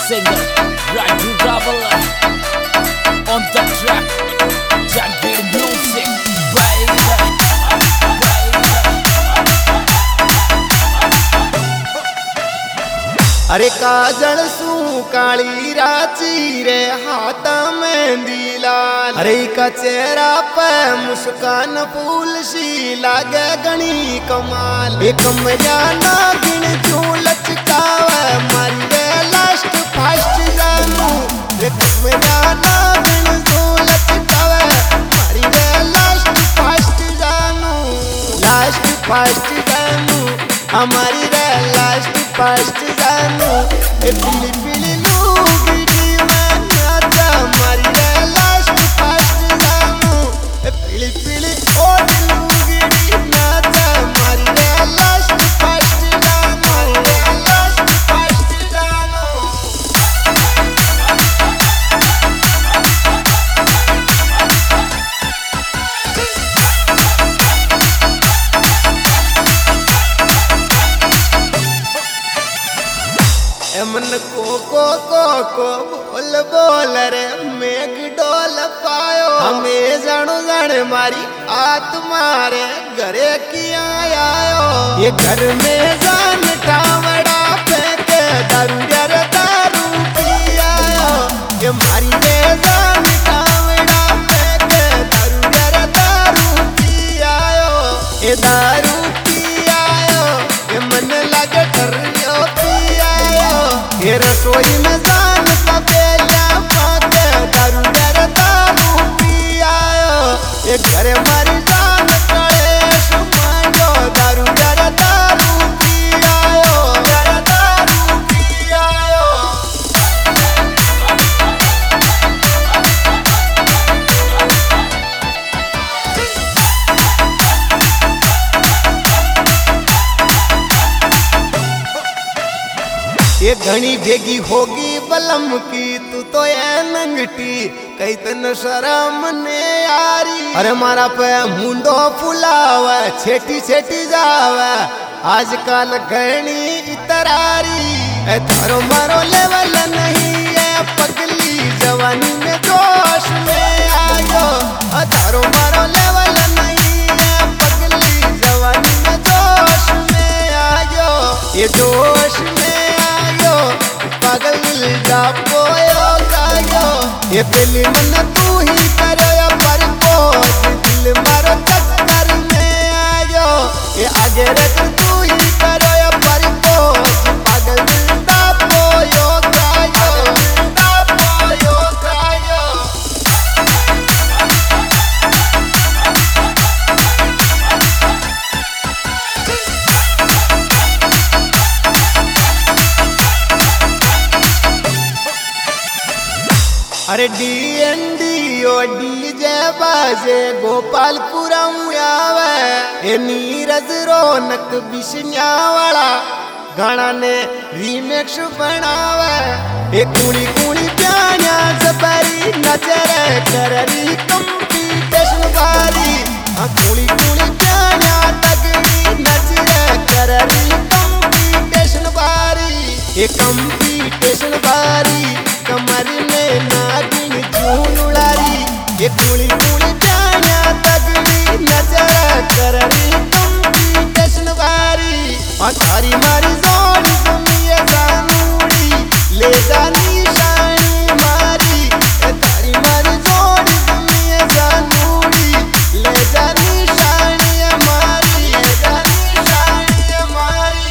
singer, Raju Traveler on the track, Jangir Music, baby. अरे काजल सू काली राची रे हाथ मेहंदी लाल, अरे का चेहरा पे मुस्कान फूल सी लागे गणी कमाल। एक मजाना गिन चू लचकावे मारी रे लास्ट फास्ट जानू, एक मजाना गिन चू लचकावे मारी रे लास्ट फास्ट जानू, लास्ट फास्ट जानू हमारी रे लास्ट फास्ट जानू। ए पीली पीली लुगड़ी में नाचा हमारी रे लास्ट फास्ट जानू, ए पीली पीली ओढ़ लुगड़ी नाचा हमारी रे लास्ट फास्ट जानू, रे लास्ट फास्ट जानू। मन को बोल बोल रे मेघ डोल पायो, हमें जानो जाने मारी आत्मा रे घरे किया आयो। ये घर में जान टावड़ा फेंके दारू रे दारू पी आयो, ये मारी रे जान टावड़ा फेंके दारू रे दारू पी आयो, ये दारू पी आयो, ये मन लगे ठरियो पी आयो। ये रसोई में जान तबेला पाके दारू रे दारू पी आयो, ये घरे मारी जान कलेश मांगो दारू रे दारू पी आयो, रे दारू पी आयो। ये घनी भेगी होगी बलम की तू तो ये नंगटी कई तन शर्म ने यारी। अरे मारा पे मुंडो फुलावा छेटी छेटी जावा आजकल घनी इतरारी। ए थारो मारो लेवल नहीं है पगली जवानी में जोश में आयो, थारो मारो लेवल नहीं है पगली जवानी में जोश में आयो, ये जोश में पागल जा पोयो गायो। ये दिल मन तू ही करो या पर पोस दिल मारो चक्कर में आयो, ये आगे रख तू ही करो या पर पोस पागल जा पोयो गायो, जा पोयो गायो। अरे DND ओ डीजे बाजे गोपालपुरा आवे, ये नीरज रौनक बिशन्या वाला गाना ने रीमेक्स बनावे। ये कुड़ी कुड़ी प्यानिया जबरी नजर कररी कंपटीशन बारी, कुड़ी कुड़ी प्यानिया तगड़ी नजर कररी कंपटीशन बारी, ये कंपटीशन बारी कमर में नागिन जून उड़ारी। ये कुड़ी कुड़ी प्यानिया तगड़ी नजर कररी कंपटीशन बारी, थारी मारी जोड़ी दुनिया जानूड़ी ले जानी शानी मारी, थारी मारी जोड़ी दुनिया जानूड़ी ले जानी शानी मारी, ले जानी शानी मारी।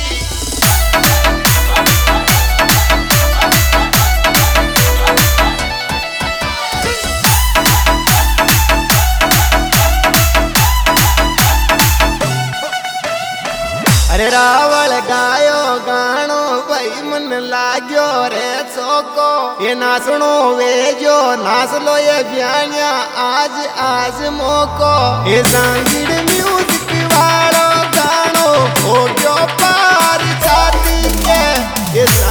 अरे रावल गायो गानो भाई मन लाग्यो रे चोको, ये नाचनो वेजो नाच लो ये ब्यानिया आज आज मोको। ये जांगीर म्यूजिक वालो गानो हो गयो पार छाती के, ये